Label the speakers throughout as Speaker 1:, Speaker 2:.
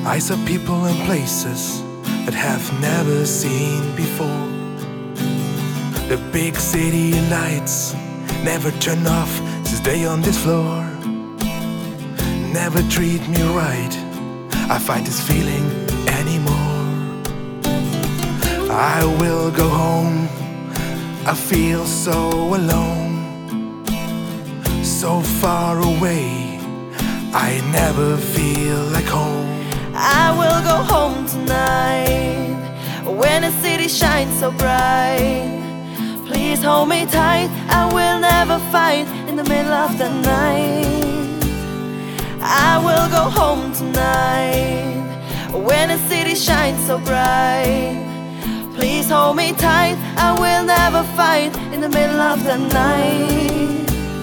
Speaker 1: I saw people and places that have never seen before. The big city lights never turn off since they on this floor. Never treat me right, I fight this feeling anymore. I will go home, I feel so alone, so far away, I never feel like home.
Speaker 2: I will go home tonight, when the city shines so bright. Please hold me tight, I will never fight in the middle of the night. I will go home tonight, when the city shines so bright. Please hold me tight, I will never fight in the middle of the night.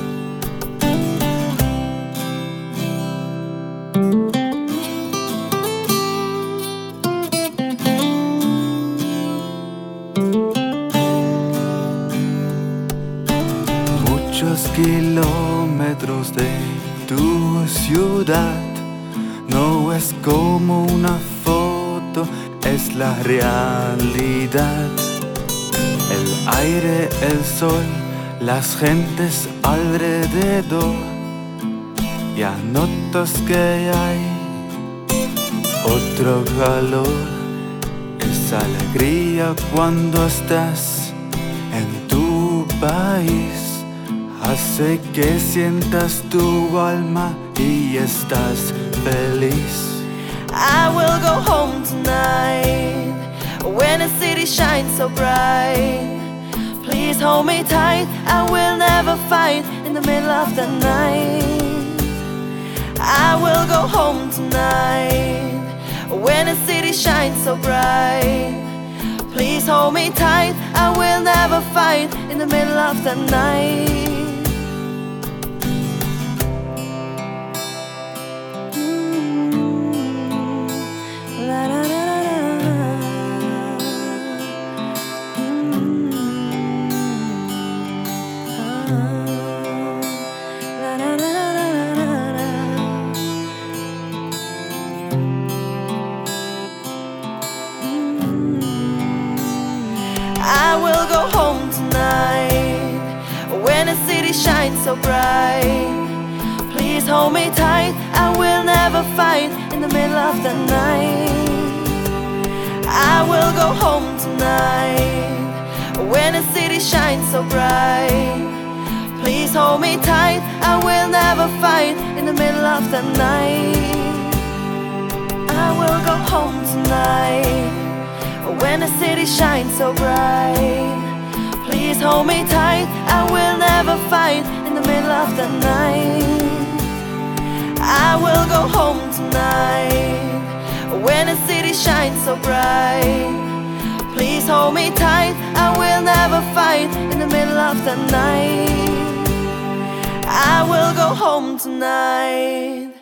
Speaker 3: Muchos kilómetros de tu ciudad, no es como una foto, es la realidad. El aire, el sol, las gentes alrededor, ya notas que hay otro calor. Esa alegría cuando estás en tu país hace que sientas tu alma y estás feliz.
Speaker 2: I will go home tonight, when the city shines so bright. Please hold me tight, I will never fight in the middle of the night. I will go home tonight, when the city shines so bright. Please hold me tight, I will never fight in the middle of the night. I will go home tonight, when the city shines so bright. Please hold me tight, I will never fight in the middle of the night. I will go home tonight, when the city shines so bright. Please hold me tight, I will never fight in the middle of the night. I will go home tonight, when the city shines so bright. Please hold me tight, I will never fight in the middle of the night. I will go home tonight, when the city shines so bright. Please hold me tight, I will never fight in the middle of the night. I will go home tonight.